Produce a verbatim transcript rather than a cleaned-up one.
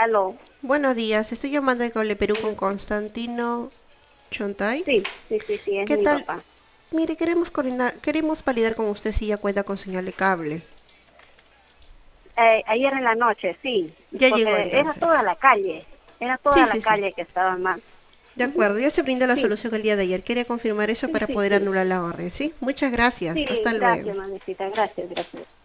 Aló. Buenos días, estoy llamando de Cable Perú con Constantino Chontay. Sí, sí, sí, sí, es ¿Qué mi tal? papá. Mire, queremos coordinar, queremos validar con usted si ya cuenta con señal de cable. Eh, ayer en la noche, sí, Ya llegó porque era entonces. toda la calle, era Sí, toda la sí, sí. calle que estaba mal. De Ujú. acuerdo, ya se brindó la Sí, solución el día de ayer. Quería confirmar eso sí, para sí, poder sí. anular la orden, ¿sí? Muchas gracias. Sí, Hasta luego. gracias, mamacita, gracias, gracias.